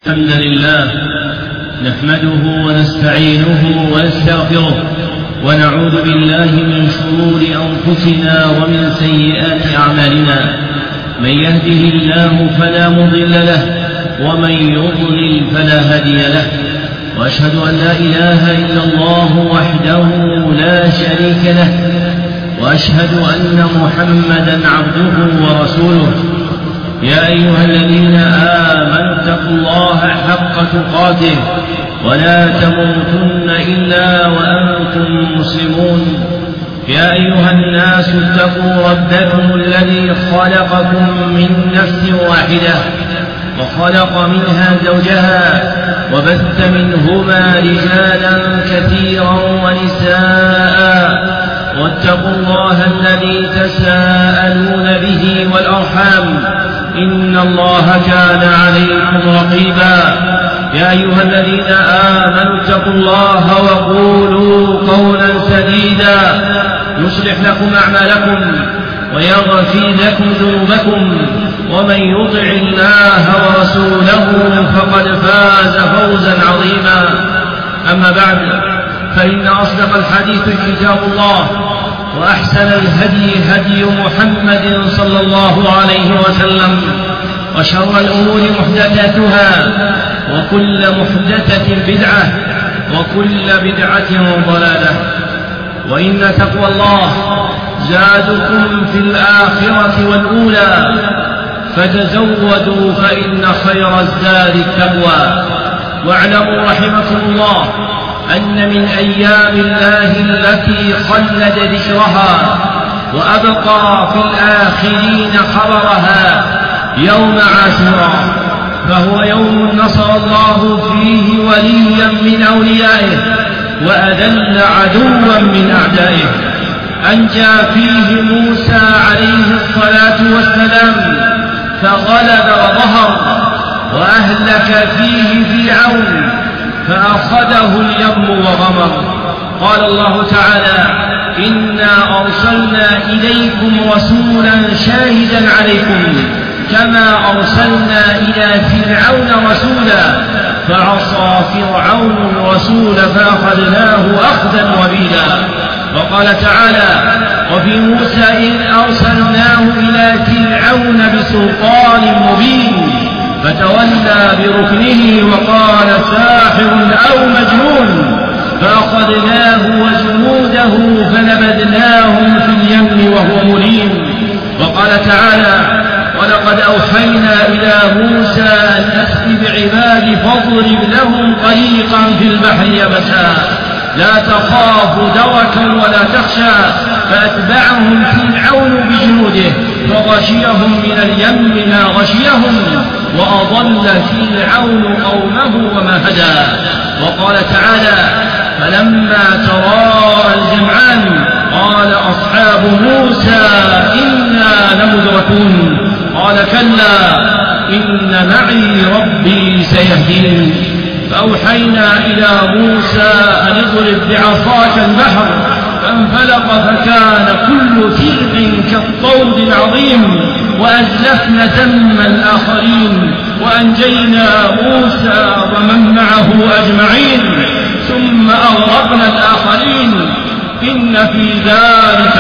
الحمد لله نحمده ونستعينه ونستغفره ونعوذ بالله من شرور أنفسنا ومن سيئات أعمالنا. من يهده الله فلا مضل له ومن يضلل فلا هادي له، وأشهد أن لا إله إلا الله وحده لا شريك له، وأشهد أن محمدا عبده ورسوله. يا أيها الذين آمنوا اتقوا الله حق تقاته ولا تموتن إلا وأنتم مسلمون. يا أيها الناس اتقوا ربكم الذي خلقكم من نفس واحدة وخلق منها زوجها وبث منهما رجالا كثيرا ونساء، واتقوا الله الذي تساءلون به والأرحام إن الله كان عليكم رقيبا. يا أيها الذين آمنوا اتقوا الله وقولوا قولا سديدا يصلح لكم أعمالكم ويغفر لكم ذنوبكم، ومن يطع الله ورسوله فقد فاز فوزا عظيما. أما بعد، فإن أصدق الحديث كتاب الله، وأحسن الهدي هدي محمد صلى الله عليه وسلم، وشر الأمور محدثاتها، وكل محدثة بدعة، وكل بدعة ضلالة. وإن تقوى الله زادكم في الآخرة والأولى، فتزودوا فإن خير الزاد التقوى. واعلموا رحمكم الله أن من أيام الله التي خلد ذكرها وأبقى في الآخرين خبرها يوم عاشوراء، فهو يوم نصر الله فيه وليا من أوليائه وأذل عدوا من أعدائه. أنجى فيه موسى عليه الصلاة والسلام فغلب وظهر، وأهلك فيه فرعون فأخذه اليم وغمر. قال الله تعالى: إنا أرسلنا إليكم رسولا شاهدا عليكم كما أرسلنا إلى فرعون رسولا فعصى فرعون الرسول فأخذناه أخذا وبيلا. وقال تعالى: وفي موسى إذ أرسلناه إلى فرعون بسلطان مبين فتولى بركنه وقال ساحر أو مجنون فأخذناه وجنوده فنبذناهم في اليم وهو مليم. وقال تعالى: ولقد أوحينا إلى موسى أن أسر بعبادي فاضرب لهم طريقا في البحر يبسا لا تخاف دركا ولا تخشى فأتبعهم فرعون بجنوده فغشيهم من اليم ما غشيهم وأضل فرعون قومه وما هدى. وقال تعالى: فلما تراءى الجمعان قال أصحاب موسى إنا لمدركون قال كلا إن معي ربي سيهدين. فأوحينا إلى موسى أن اضرب بعصاك البحر فانفلق فكان كل فرق كالطود العظيم وأزلفنا ثم الآخرين وأنجينا موسى ومن معه أجمعين ثم أغرقنا الآخرين. إن في ذلك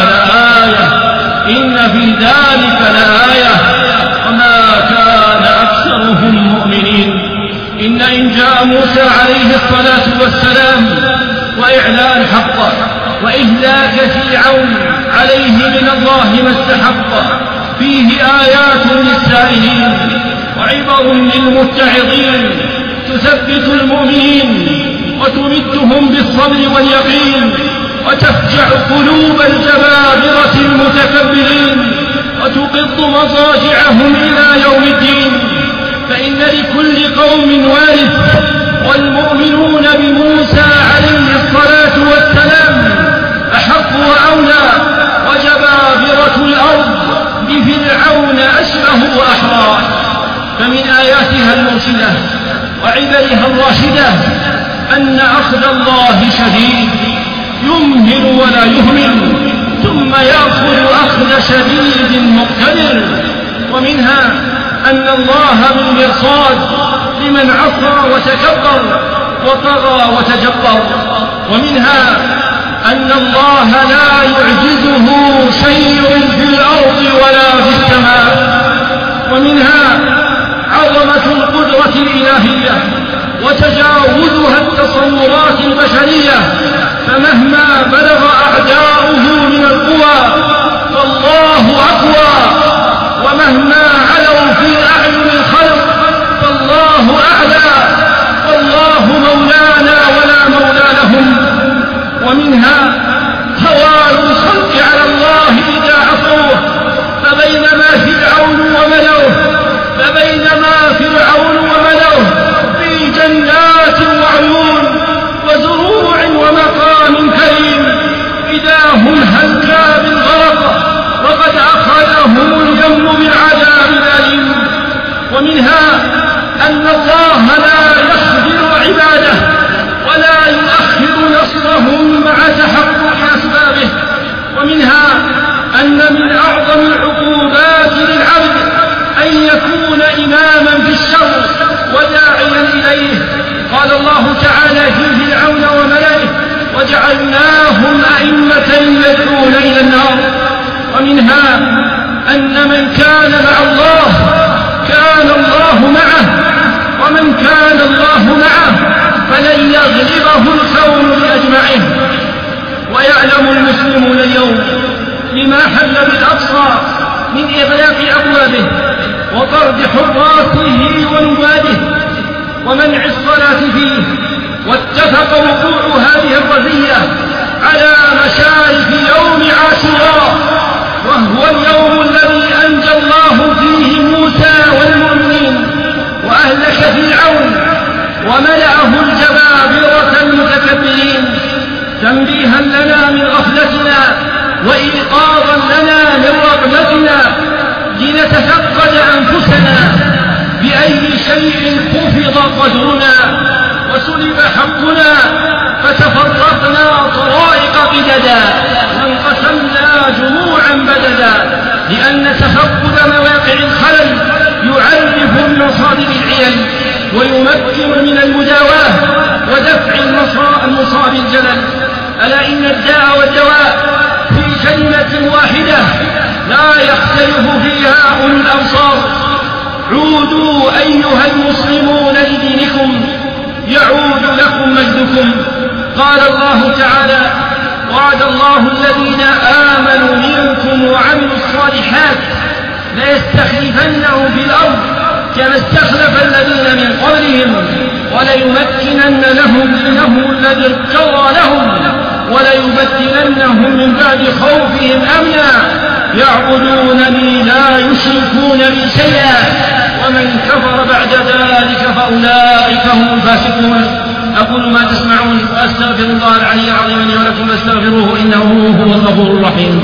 لآية وما كان أكثرهم مؤمنين. إن جاء موسى عليه الصلاة والسلام وإعلان حقه وإهلاك فرعون عليه من الله ما استحق فيه آيات للسائلين وعبر للمتعظين تثبت المؤمنين وتمدهم بالصبر واليقين وتفجع قلوب الجبابرة المتكبرين وتقض مضاجعهم إلى يوم الدين. فإن لكل قوم وارث، والمؤمنون بموسى عليه الصلاة والسلام أحق وأولى، وجبابرة الأرض بفرعون أشبه وأحرى. فمن آياتها المرشدة وعبرها الراشدة أن أخذ الله شديد يمهل ولا يهمل ثم يأخذ أخذ شديد مقتدر. ومنها أن الله بالمرصاد لمن عصى وتكبر وطغى وتجبر. ومنها أن الله لا يعجزه شيء في الأرض ولا في السماء. ومنها عظمة القدرة الإلهية وتجاوزها التصورات البشرية، فمهما بلغ أعداؤه من القوى فالله أقوى، ومهما علوا في أعين الخلق فالله أعلى، والله مولانا ولا مولى لهم. ومنها هوان الخلق على الله إذا عصوه، فبينما فرعون وملأه في جنات وعيون وزروع ومقام كريم إذا هم هلكا بالغرق وقد أخذهم اليم بالعذاب الأليم. ومنها أن الله لا يخذل عباده ولا يؤخر نصرهم مع تحقق أسبابه. ومنها أن من أعظم العقوبات للعبد أن يكون إماما في الشر وداعيا إليه. قال الله تعالى في فرعون وملئه وجعلناهم أئمة يدعون إلى النار. ومنها أن من كان مع الله كان الله معه، ومن كان الله معه فلن يغلبه الكون بأجمعه. ويعلم المسلمون اليوم لما حل بالأقصى من إغلاق أبوابه وطرد حراسه ونواده ومنع الصلاة فيه، واتفق وقوع هذه الرذية على مشارف يوم عاشوراء، وهو اليوم الذي أنجى الله فيه موسى والمؤمنين وأهلك فرعون وملأه الجبابرة المتكبرين، تنبيها لنا من غفلتنا وإيقاظا لنا من رغبتنا لنتفقد أنفسنا بأي شيء خفض قدرنا وسلب حقنا فتفرقنا طرائق قددا وانقسمنا جموعا بددا، لأن تفقد مواقع الخلل يعرف بمصادر العلل ويمكن من المداواة ودفع المصاب الجلل. ألا إن الداء والدواء في كلمة واحدة لا يختلف فيها أولو الأبصار. عودوا أيها المسلمون لدينكم يعود لكم مجدكم. قال الله تعالى: وعد الله الذين آمنوا منكم وعملوا الصالحات ليستخلفنهم في الأرض كما استخلف الذين من قبلهم وليمكنن لهم دينهم الذي ارتضى لهم وليبدلنهم من بعد خوفهم أمنا يعبدونني لا يشركون بي شيئا ومن كفر بعد ذلك فأولئك هم الفاسقون. أقول ما تسمعون وأستغفر الله العلي العظيم لي ولكم فاستغفروه إنه هو الغفور الرحيم.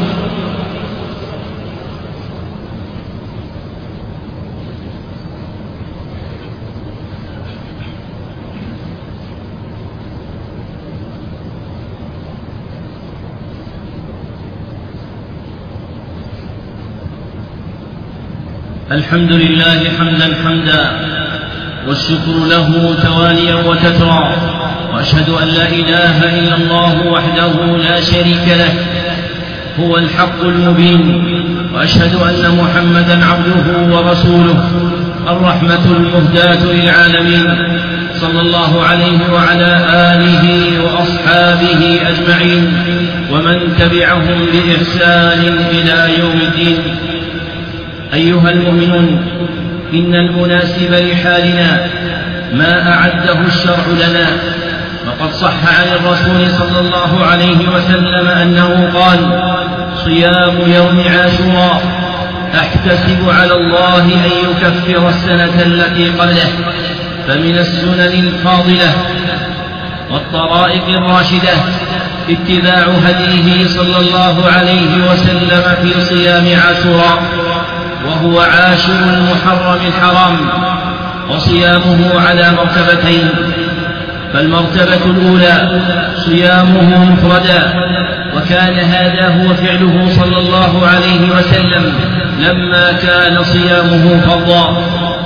الحمد لله حمدا حمدا والشكر له تواليا وتترى، وأشهد أن لا إله إلا الله وحده لا شريك له هو الحق المبين، وأشهد أن محمدا عبده ورسوله الرحمة المهداة للعالمين، صلى الله عليه وعلى آله وأصحابه أجمعين ومن تبعهم بإحسان إلى يوم الدين. أيها المؤمنون، إن المناسب لحالنا ما أعده الشرع لنا، وقد صح عن الرسول صلى الله عليه وسلم أنه قال: صيام يوم عاشوراء أحتسب على الله أن يكفر السنة التي قبله. فمن السنن الفاضلة والطرائق الراشدة اتباع هديه صلى الله عليه وسلم في صيام عاشوراء، وهو عاشر المحرم الحرام، وصيامه على مرتبتين. فالمرتبة الأولى صيامه مفردا، وكان هذا هو فعله صلى الله عليه وسلم لما كان صيامه فرضا،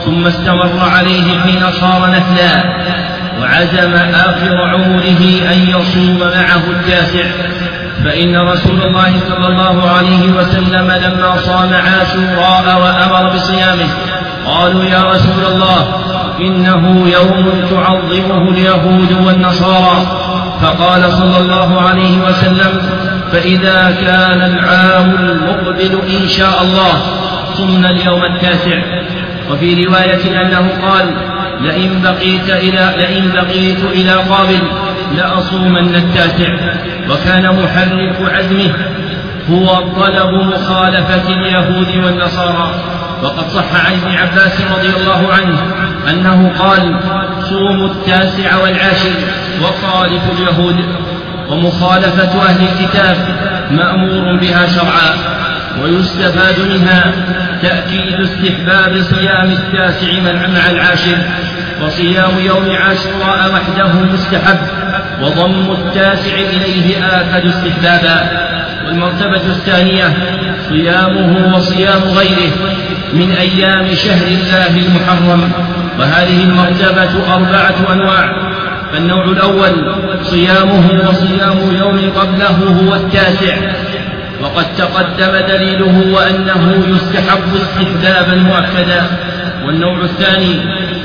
ثم استمر عليه حين صار نفلا، وعزم آخر عمره أن يصوم معه 9. فإن رسول الله صلى الله عليه وسلم لما صام عاشوراء وأمر بصيامه قالوا يا رسول الله إنه يوم تعظمه اليهود والنصارى، فقال صلى الله عليه وسلم فإذا كان العام المقبل إن شاء الله صمنا اليوم 9. وفي رواية أنه قال لئن بقيت إلى قابل لأصومن 9. وكان محرك عزمه هو طلب مخالفة اليهود والنصارى. وقد صح عن ابن عباس رضي الله عنه أنه قال صوموا 9 والعاشر وخالفوا اليهود. ومخالفة أهل الكتاب مأمور بها شرعا. ويستفاد منها تأكيد استحباب صيام 9 مع العاشر، وصيام يوم عاشوراء وحده مستحب، وضم 9 إليه آكد استحبابا. والمرتبة الثانية صيامه وصيام غيره من أيام شهر الله المحرم، وهذه المرتبة 4 أنواع. فالنوع الأول صيامه وصيام يوم قبله هو 9، وقد تقدم دليله وأنه يستحب استحبابا مؤكدا. والنوع الثاني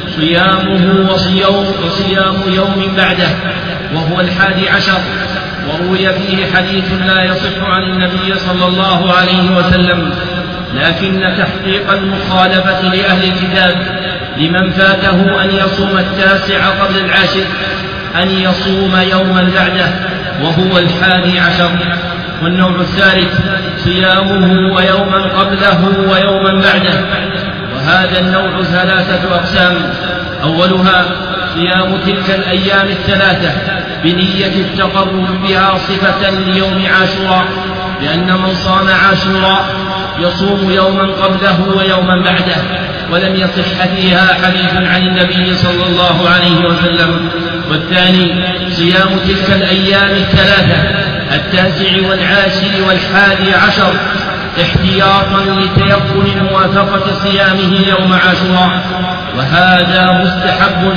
صيامه وصيام يوم بعده وهو 11، وروي فيه حديث لا يصح عن النبي صلى الله عليه وسلم، لكن تحقيق المخالفة لأهل الكتاب لمن فاته أن يصوم 9 قبل العاشر أن يصوم يوما بعده وهو 11. والنوع الثالث صيامه ويوما قبله ويوما بعده، وهذا النوع 3 أقسام. أولها صيام تلك الأيام 3 بنية التقرب بها صفة ليوم عاشوراء، لأن من صام عاشوراء يصوم يوما قبله ويوما بعده، ولم يصح فيها حديث عن النبي صلى الله عليه وسلم. والثاني صيام تلك الأيام 3 9 والعاشر وال11 احتياطا لتيقن موافقة صيامه يوم عاشوراء، وهذا مستحب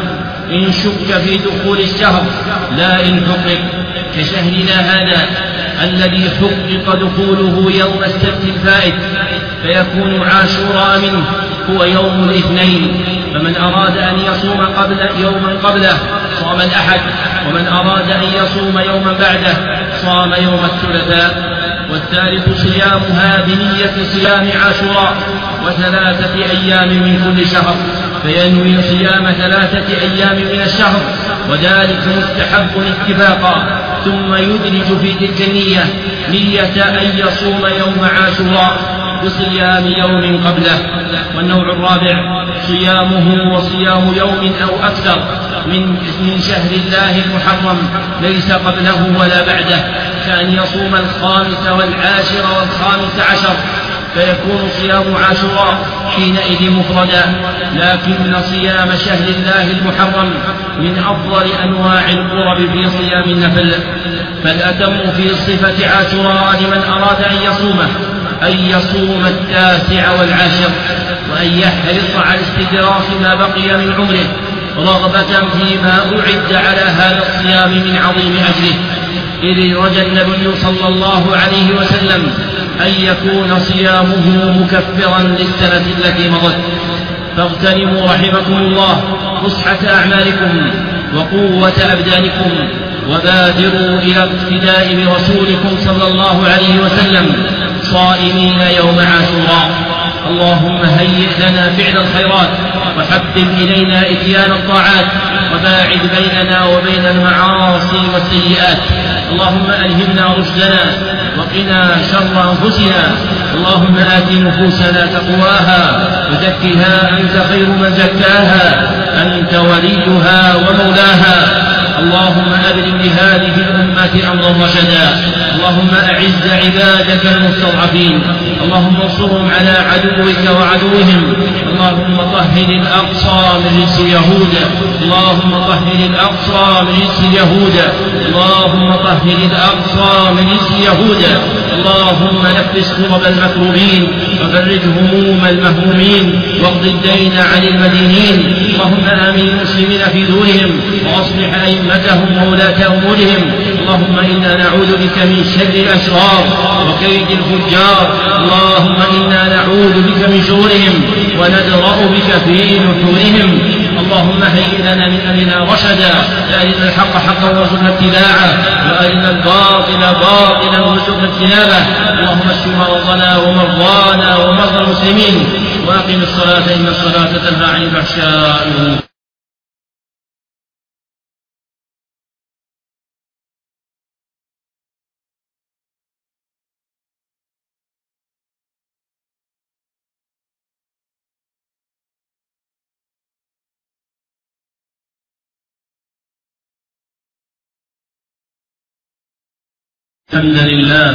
إن شك في دخول الشهر لا إن حقق، كشهرنا هذا الذي حقق دخوله يوم السبت الفائت، فيكون عاشوراء منه هو يوم الاثنين. فمن أراد أن يصوم يوما قبله صام الأحد، ومن أراد أن يصوم يوما بعده صام يوم الثلاثاء. والثالث صيامها بنية صيام عاشوراء و3 أيام من كل شهر، فينوي صيام 3 أيام من الشهر، وذلك مستحب اتفاقا، ثم يدرج في تلك النية نية أن يصوم يوم عاشوراء بصيام يوم قبله. والنوع الرابع صيامه وصيام يوم أو أكثر من شهر الله المحرم ليس قبله ولا بعده، كأن يصوم 5 والعاشر وال15، فيكون صيام عاشوراء حينئذ مفردا. لكن صيام شهر الله المحرم من أفضل أنواع القرب في صيام النفل، فالأتم في صفة عاشوراء لمن أراد أن يصومه أن يصوم 9 والعاشر، وأن يحرص على استدراك ما بقي من عمره رغبة فيما أعد على هذا الصيام من عظيم أجره، إذ رجى النبي صلى الله عليه وسلم أن يكون صيامه مكفرا للسنة التي مضت. فاغتنموا رحمكم الله فسحة أعمالكم وقوة أبدانكم، وبادروا إلى اقتداء برسولكم صلى الله عليه وسلم صائمين يوم عاشوراء. اللهم هيئ لنا فعل الخيرات، وحبب إلينا إتيان الطاعات، وباعد بيننا وبين المعاصي والسيئات. اللهم ألهمنا رشدنا وقنا شر أنفسنا. اللهم آت نفوسنا تقواها وزكها أنت خير من زكاها، أنت وليها ومولاها. اللهم أبرم لهذه الأمة الأمة أمرا رشدا. اللهم أعز عبادك المستضعفين، اللهم انصرهم على عدوك وعدوهم. اللهم طهر الأقصى من رجس اليهود، اللهم طهر الأقصى من رجس اليهود، اللهم طهر الأقصى من رجس اليهود. اللهم نفس كرب المكروبين وفرج هموم المهمومين واقض الدين عن المدينين. اللهم آمن المسلمين في دورهم وأصلح أئمتهم وولاة أمورهم. اللهم إنا نعوذ بك من شر الأشرار وكيد الفجار. اللهم إنا نعوذ بك من شرورهم وندرأ بك في نحورهم. اللهم هيئ لنا من أمرنا رشدا، أرنا الحق حقا وارزقنا اتباعه، وأرنا الباطل باطلا وارزقنا اجتنابه. اللهم اشف مرضنا ومرضانا ومرضى المسلمين، وأقم الصلاة إن الصلاة تنهى عن الفحشاء والمنكر. الحمد لله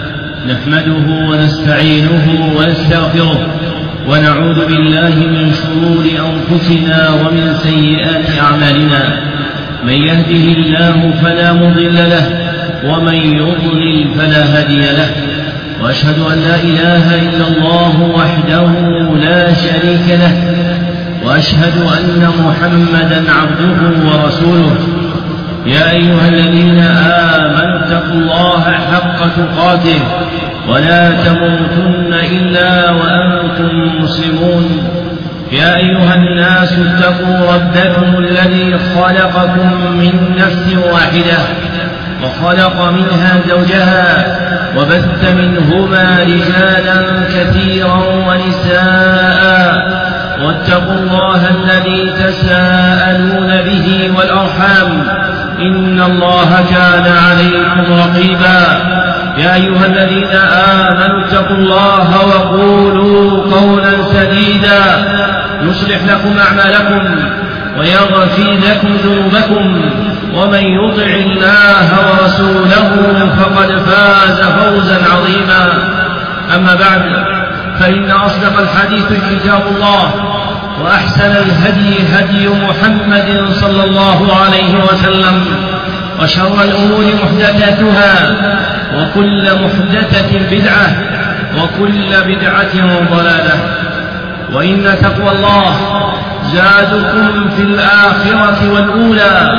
نحمده ونستعينه ونستغفره ونعوذ بالله من شرور أنفسنا ومن سيئات أعمالنا. من يهده الله فلا مضل له ومن يضلل فلا هادي له، وأشهد أن لا إله إلا الله وحده لا شريك له، وأشهد أن محمدا عبده ورسوله. يا أيها الذين آمنوا اتقوا الله حق تقاته ولا تموتن إلا وأنتم مسلمون. يا أيها الناس اتقوا ربكم الذي خلقكم من نفس واحدة وخلق منها زوجها وبث منهما رجالا كثيرا ونساء، واتقوا الله الذي تساءلون به والأرحام إن الله كان عليكم رقيبا. يا أيها الذين آمنوا اتقوا الله وقولوا قولا سديدا يصلح لكم أعمالكم ويغفر لكم ذنوبكم، ومن يطع الله ورسوله فقد فاز فوزا عظيما. أما بعد، فإن أصدق الحديث كتاب الله، وأحسن الهدي هدي محمد صلى الله عليه وسلم، وشر الأمور محدثاتها، وكل محدثة بدعة، وكل بدعة ضلالة. وإن تقوى الله زادكم في الآخرة والأولى،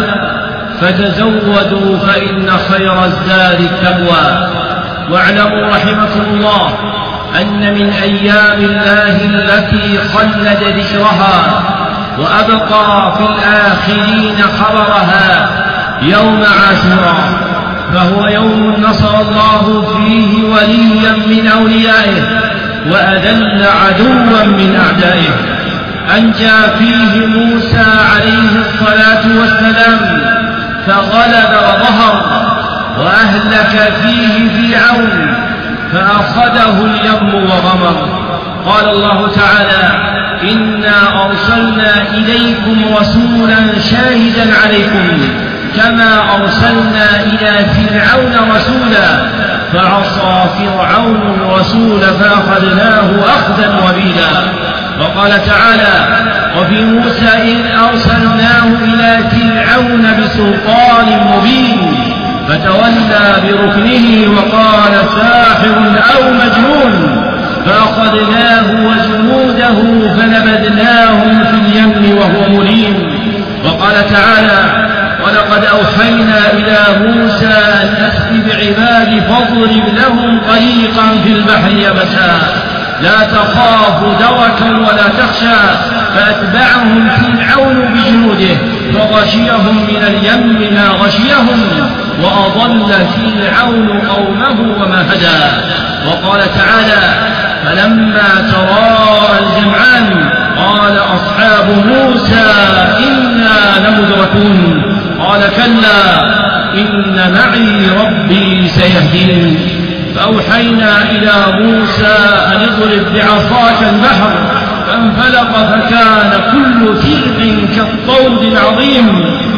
فتزودوا فإن خير الزاد التقوى. واعلموا رحمكم الله أن من أيام الله التي خلد ذكرها وأبقى في الآخرين خبرها يوم عاشوراء، فهو يوم نصر الله فيه وليا من أوليائه وأذل عدوا من أعدائه. أنجى فيه موسى عليه الصلاة والسلام فغلب وظهر، وأهلك فيه فرعون فأخذه اليم وغمر. قال الله تعالى: إنا أرسلنا إليكم رسولا شاهدا عليكم كما أرسلنا إلى فرعون رسولا فعصى فرعون الرسول فأخذناه أخذا وبيلا. وقال تعالى: وفي موسى إذ أرسلناه إلى فرعون بسلطان مبين فتولى بركنه وقال ساحر أو مجنون فأخذناه وجنوده فنبذناهم في اليم وهو مليم. وقال تعالى: ولقد أوحينا إلى موسى أن أسر بعبادي فاضرب لهم طريقا في البحر يبسا لا تخاف دركا ولا تخشى فأتبعهم فرعون بجنوده فغشيهم من اليم ما غشيهم وأضل فرعون قومه وما هدى. وقال تعالى: فلما تراءى الجمعان قال أصحاب موسى إنا لمدركون قال كلا إن معي ربي سيهدين. فأوحينا إلى موسى أن اضرب بعصاك البحر فانفلق فكان كل فرق كالطود العظيم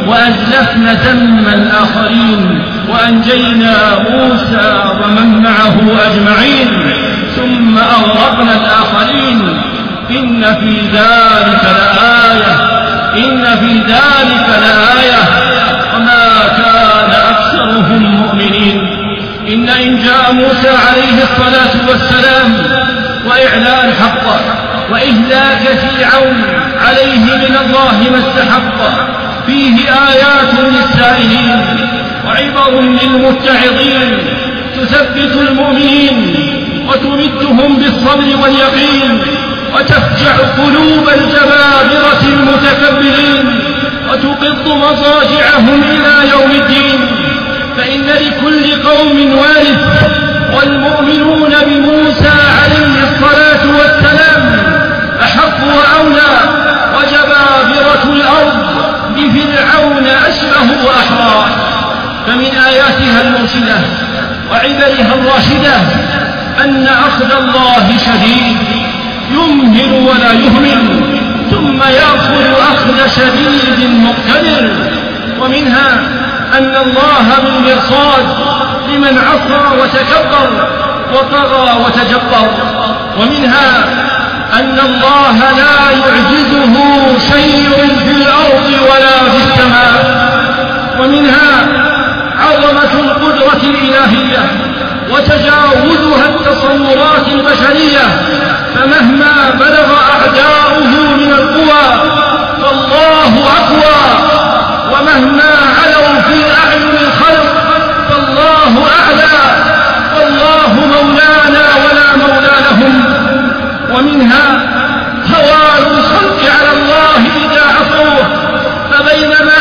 وأزلفن ذم الآخرين وأنجينا موسى ومن معه أجمعين ثم أغرقنا الآخرين إن في ذلك لآية وما كان أكثرهم مؤمنين. إن إنجاء موسى عليه الصلاة والسلام وإعلان حقه وإهلاك فرعون عليه من الله ما استحق فيه آيات للسائلين وعبر للمتعظين تثبت المؤمنين وتمدهم بالصبر واليقين وتفجع قلوب الجبابرة المتكبرين وتقض مضاجعهم إلى يوم الدين. فإن لكل قوم وارث والمؤمنون بموسى عليه الصلاة والسلام أحق وأولى وجبابرة الأرض بفرعون أشبه وأحرى. فمن آياتها المرشدة وعبرها الراشدة أن أخذ الله شديد يمهل ولا يهمل ثم يأخذ أخذ شديد مقتدر. ومنها أن الله بالمرصاد لمن عصى وتكبر وطغى وتجبر. ومنها أن الله لا يعجزه شيء في الأرض ولا في السماء. ومنها عظمة القدرة الإلهية وتجاوزها التصورات البشرية، فمهما بلغ أعداؤه من القوى فالله أقوى، ومهما علوا في أعين الخلق فالله أعلى، والله مولانا ولا مولى لهم. ومنها هوان الخلق على الله إذا عصوه، فبينما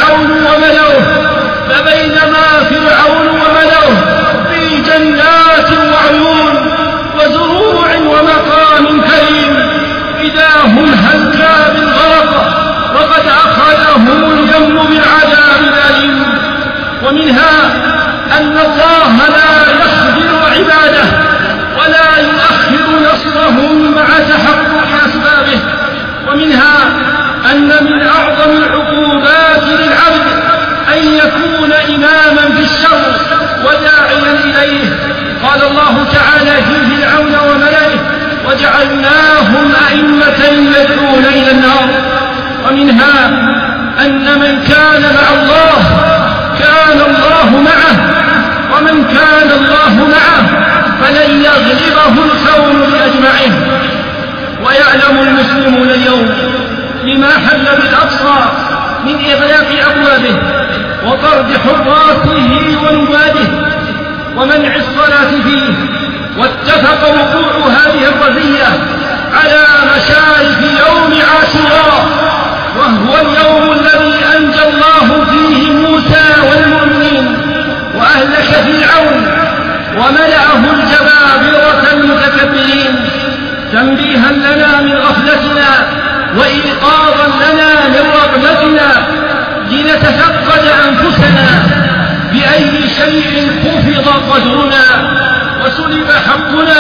فرعون وملأه في جنات وعيون وزروع ومقام كريم إذا هم هلكا بالغرق وقد أخذهم اليم بالعذاب الأليم. ومنها أن الله لا يخذل عباده ولا يؤخر نصرهم مع تحقق أسبابه. ومنها أن من أعظم العقوبات للعبد أن يكون إماما في الشر وداعيا إليه. قال الله تعالى في فرعون وملئه وجعلناهم أئمة يدعون إلى النار. ومنها أن من كان مع الله كان الله معه، ومن كان الله معه فلن يغلبه الكون بأجمعه. ويعلم المسلمون اليوم لما حل بالأقصى من إغلاق أبوابه وطرد حراسه ونباده ومنع الصلاة فيه. واتفق وقوع هذه الرزية على مشارف يوم عاشوراء، وهو اليوم الذي أنجى الله فيه موسى والمؤمنين وأهلك فرعون وملأه الجبابرة المتكبرين، تنبيها لنا من غفلتنا وإيقاظا لنا من رغبتنا لنتفقد أنفسنا بأي شيء خفض قدرنا وسلب حقنا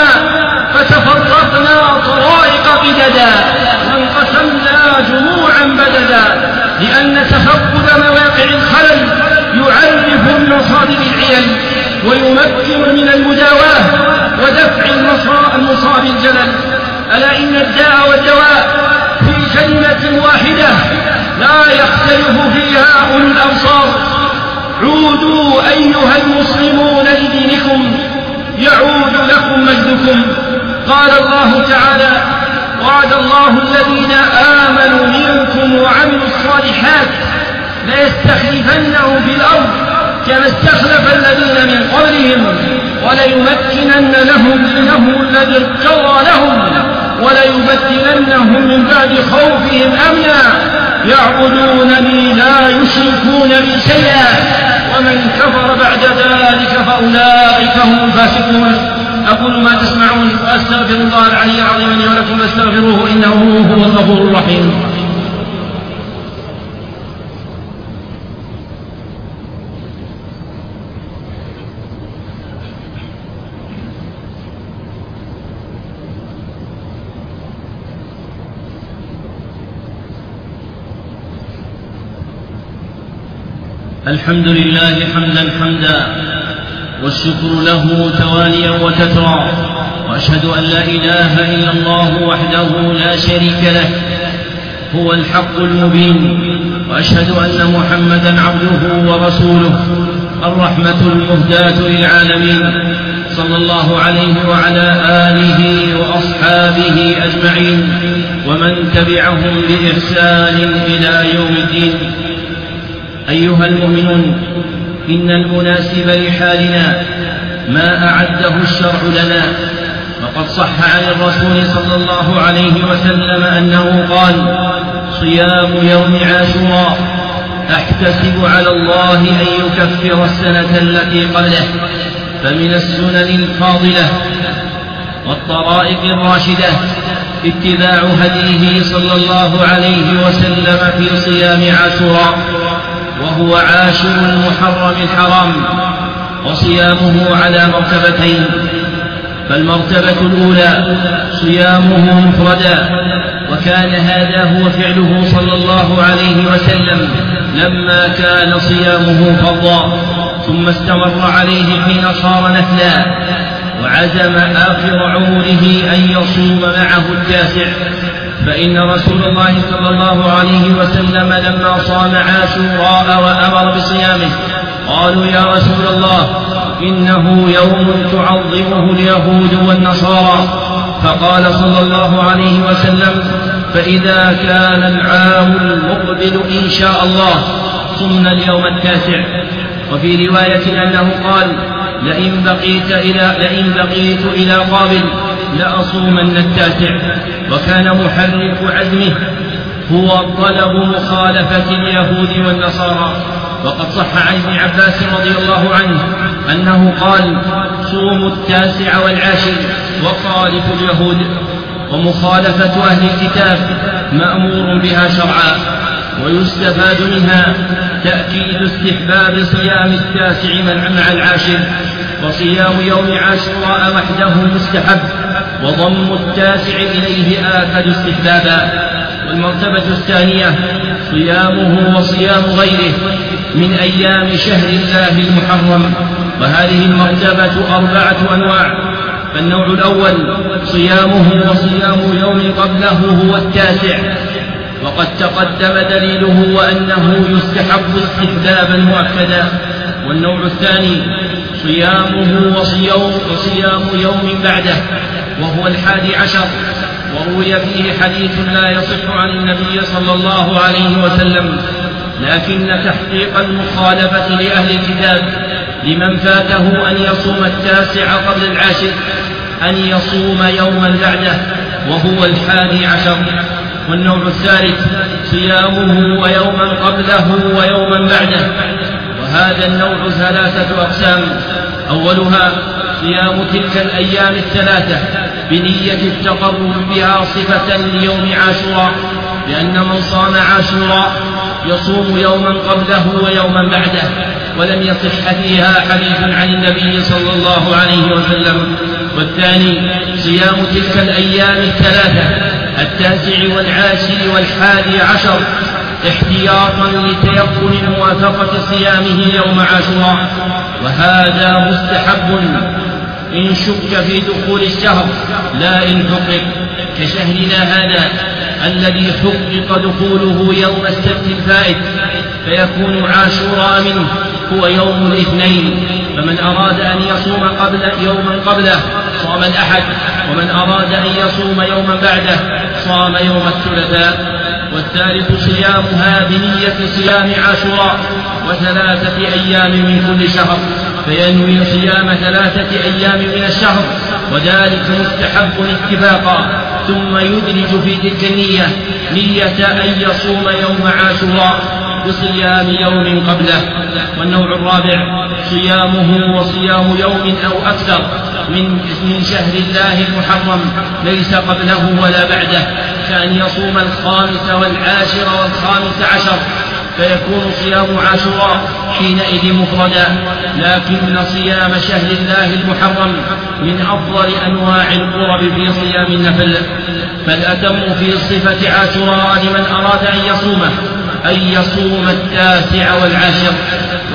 فتفرقنا طرائق قددا وانقسمنا جموعا بددا، لأن تفقد مواقع الخلل يعرف بمصادر العلل ويمكن من المداواة ودفع المصاب الجلل. ألا إن الداء والدواء في كلمة واحدة لا يختلف فيها أولو الأبصار. عودوا أيها المسلمون لدينكم يعود لكم مجدكم. قال الله تعالى: وعد الله الذين آمنوا منكم وعملوا الصالحات ليستخلفنهم في الأرض كما استخلف الذين من قبلهم وليمكنن لهم دينهم الذي ارتضى لهم وليبدلنهم من بعد خوفهم أمنا يعبدونني لا يشركون بي شيئا ومن كفر بعد ذلك فأولئك هم الفاسقون. أقول ما تسمعون وأستغفر الله العلي العظيم لي ولكم فاستغفروه إنه هو الغفور الرحيم. الحمد لله حمدا والشكر له تواليا وتترى، وأشهد أن لا إله إلا الله وحده لا شريك له هو الحق المبين، وأشهد أن محمدا عبده ورسوله الرحمة المهداة للعالمين، صلى الله عليه وعلى آله وأصحابه أجمعين ومن تبعهم بإحسان إلى يوم الدين. أيها المؤمنون، إن المناسب لحالنا ما أعده الشرع لنا، وقد صح عن الرسول صلى الله عليه وسلم أنه قال: صيام يوم عاشوراء أحتسب على الله أن يكفر السنة التي قبله. فمن السنن الفاضلة والطرائق الراشدة اتباع هديه صلى الله عليه وسلم في صيام عاشوراء، وهو عاشر المحرم الحرام، وصيامه على مرتبتين. فالمرتبة الأولى صيامه مفردا، وكان هذا هو فعله صلى الله عليه وسلم لما كان صيامه فرضا، ثم استمر عليه حين صار نفلا، وعزم آخر عمره أن يصوم معه التاسع. فإن رسول الله صلى الله عليه وسلم لما صام عاشوراء وأمر بصيامه قالوا: يا رسول الله، إنه يوم تعظمه اليهود والنصارى. فقال صلى الله عليه وسلم: فإذا كان العام المقبل إن شاء الله صمنا اليوم التاسع. وفي رواية أنه قال: لئن بقيت إلى قابل لأصومن التاسع. وكان محرك عزمه هو طلب مخالفة اليهود والنصارى. وقد صح عن ابن عباس رضي الله عنه أنه قال: صوموا التاسع والعاشر وخالفوا اليهود. ومخالفة أهل الكتاب مأمور بها شرعا، ويستفاد منها تأكيد استحباب صيام التاسع مع العاشر، وصيام يوم عاشوراء وحده مستحب، وضم التاسع إليه آكد استحبابا. والمرتبة الثانية صيامه وصيام غيره من أيام شهر الله المحرم، وهذه المرتبة 4 أنواع. فالنوع الأول صيامه وصيام يوم قبله هو التاسع، وقد تقدم دليله وأنه يستحب استحبابا مؤكدا. والنوع الثاني صيامه وصيام يوم بعده وهو 11، وروي فيه حديث لا يصح عن النبي صلى الله عليه وسلم، لكن تحقيق المخالفة لأهل الكتاب لمن فاته أن يصوم التاسع قبل العاشر أن يصوم يوما بعده وهو 11. والنوع الثالث صيامه ويوما قبله ويوما بعده، وهذا النوع 3 أقسام. أولها صيام تلك الأيام 3 بنية التقرب بها صفة ليوم عاشوراء، لأن من صام عاشوراء يصوم يوما قبله ويوما بعده، ولم يصح فيها حديث عن النبي صلى الله عليه وسلم. والثاني صيام تلك الأيام 3 التاسع والعاشر وال11 احتياطا لتيقن موافقة صيامه يوم عاشوراء، وهذا مستحب إن شك في دخول الشهر لا إن حقق، كشهرنا هذا الذي حقق دخوله يوم السبت الفائت، فيكون عاشوراء منه هو يوم الاثنين. فمن أراد أن يصوم يوما قبله صام الأحد، ومن أراد أن يصوم يوما بعده صام يوم الثلاثاء. والثالث صيامها بنية صيام عاشوراء و3 أيام من كل شهر، فينوي صيام 3 أيام من الشهر، وذلك مستحب اتفاقا، ثم يدرج في تلك النية نية أن يصوم يوم عاشوراء بصيام يوم قبله. والنوع الرابع صيامه وصيام يوم أو أكثر من شهر الله المحرم ليس قبله ولا بعده، كأن يصوم 5 والعاشر وال15، فيكون صيام عاشوراء حينئذ مفردا. لكن صيام شهر الله المحرم من أفضل أنواع القرب في صيام النفل، فالأتم في صفة عاشوراء لمن أراد أن يصومه أن يصوم 9 والعاشر،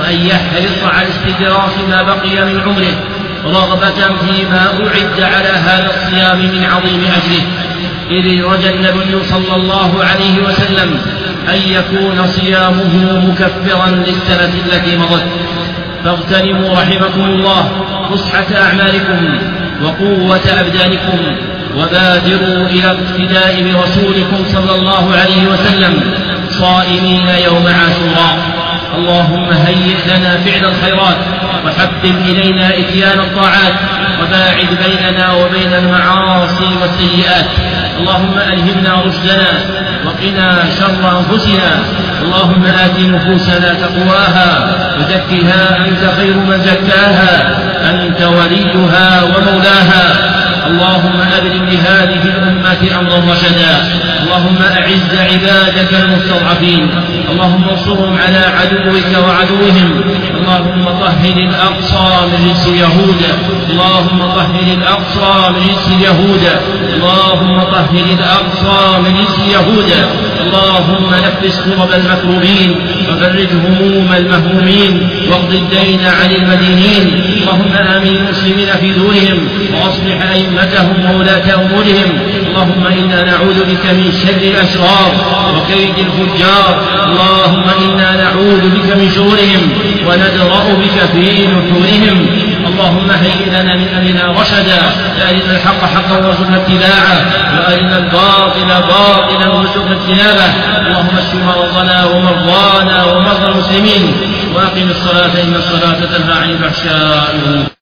وأن يحرص على استدراك ما بقي من عمره رغبة فيما أعد على هذا الصيام من عظيم أجره، إذ رجى النبي صلى الله عليه وسلم أن يكون صيامه مكفرا للسنة التي مضت. فاغتنموا رحمكم الله فسحة أعمالكم وقوة أبدانكم، وبادروا إلى الاقتداء برسولكم صلى الله عليه وسلم صائمين يوم عاشوراء. اللهم هيئ لنا فعل الخيرات وحبب إلينا إتيان الطاعات، وباعد بيننا وبين المعاصي والسيئات. اللهم ألهمنا رشدنا وقنا شر أنفسنا. اللهم آت نفوسنا تقواها وزكها أنت خير من زكاها، أنت وليها ومولاها. اللهم أبرم لهذه الأمة أمرا رشدا. اللهم أعز عبادك المستضعفين. اللهم انصرهم على عدوك وعدوهم. اللهم طهر الأقصى من رجس اليهود. اللهم طهر الأقصى من رجس اليهود. اللهم طهر الأقصى من رجس اليهود. اللهم نفس كرب المكروبين وفرج هموم المهمومين واقض الدين عن المدينين. اللهم آمن المسلمين في دورهم وأصلح أئمتهم وولاة أمورهم. اللهم إنا نعوذ بك من شر الأشرار وكيد الفجار. اللهم إنا نعوذ بك من شرورهم وندرأ بك في نحورهم. اللهم هيئ لنا من أمرنا رشدا، أرنا الحق حقا وارزقنا اتباعه، وأرنا الباطل باطلا وارزقنا اجتنابه. اللهم اشف مرضنا ومرضانا ومرضى المسلمين، وأقم الصلاة إن الصلاة تنهى عن الفحشاء